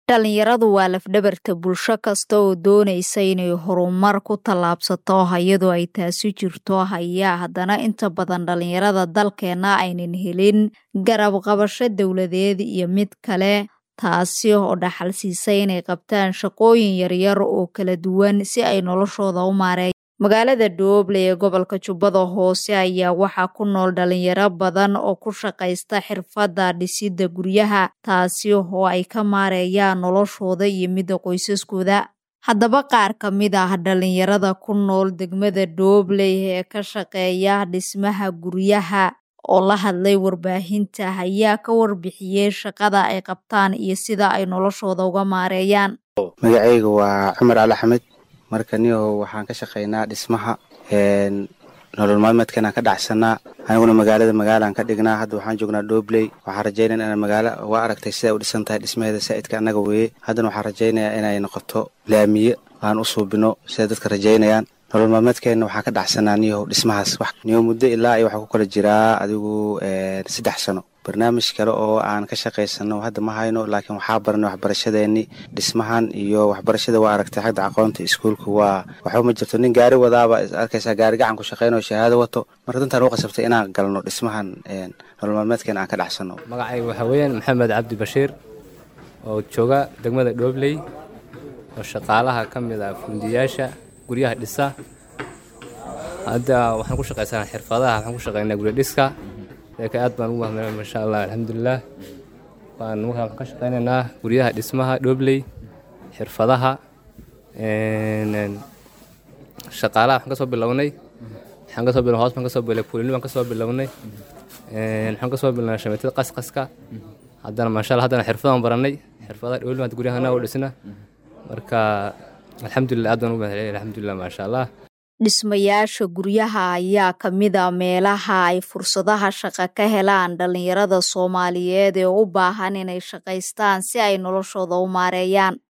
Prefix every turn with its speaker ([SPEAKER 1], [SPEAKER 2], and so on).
[SPEAKER 1] Dhalinyaradu waa laf-dhabarta bulsho kasta oo doonaysa inay horumar ku tallaabsato iyadoo ay taasi jirto ayaa haddana inta badan dhalinyarada dalkeena aynan helin garab qabasho dawladeed iyo mid kale taasi oo dhaxal siisay inay qabtaan shaqooyin yaryar oo kala duwan si ay noloshooda u maareeyaan. Magaalada Dooble ee gobolka Jubbada Hoose ayaa waxaa ku nool dhalinyaro badan oo ku shaqaysta xirfadda dhisidda guryaha taasi oo ay ka maareeyaan noloshooda iyo midda qoysaskooda. Haddaba qaar ka mid ah dhalinyarada ku nool degmada Dooble ee ka shaqeeya dhismaha guryaha oo la hadlay warbaahinta ayaa ka warbixiyay shaqada ay qabtaan iyo sida ay noloshooda uga maareeyaan.
[SPEAKER 2] Magacaygu waa Cumar Ali Axmed. marka niyo waxaan ka shaqeynaa dhismaha nolol maalmeedkana ka dhacsanaa aniguna magaalaan ka dhignaa. hadda waxaan joognaa Dooble. waxaan rajaynayaa in magaalo waa aragtay sida u dhisan tahay dhismaheeda saaidka anaga weeye. haddana waxaan rajaynayaa inay noqoto laamiye aan u suubino sida dadka rajaynayaan. nolol maalmeedkeena waxaan ka dhacsanaa niyo dhismahaas niyo muddo ilaa ay waxa ku kala jiraa adigu 3 sano. barnaamij kale oo aan ka shaqaysano hadda ma hayno, laakiin waxaa baranay waxbarashadeeni dhismahan iyo waxbarashada waa aragtay xagga aqoonta iskuulka waxa ma jirto nin gaari wadaaba arkaysa gaari gacan ku shaqeynayo shahaado wato. marka dantaan u qasabtay inaan galno dhismahan nolol maalmeedkeena aan ka dhacsano.
[SPEAKER 3] magacaygu waxa weeyaan Maxamed Cabdi Bashiir oo jooga degmada Dooble oo shaqaalaha ka mid ah fundiyaasha guryaha dhisa. hadda waxaan ku shaqaysanaa xirfadaha, waxaan ku shaqeynaa guryo dhiska. aad baan ugu mahadnaq ma sha Allah alxamdulillah. waxaan ka shaqeynaynaa guryaha dhismaha Dooble xirfadaha shaqaalaha. waxaan ka soo bilownay hoos baan ka soo bilownay kuulin baan ka soo bilownay waxaan ka soo bilownay shamiitada qasqaska. haddana ma sha Allah haddana xirfadaan baranay xirfadaha Dooble hadda guryaha u dhisna. marka alxamdulillah aad baan ugu mahadnaq alxamdulillah ma sha Allah.
[SPEAKER 1] Dhismayaasha guryaha ayaa ka mid ah meelaha ay fursadaha shaqo ka helaan dhalinyarada Soomaaliyeed ee u baahan inay shaqaystaan si ay noloshooda u maareeyaan.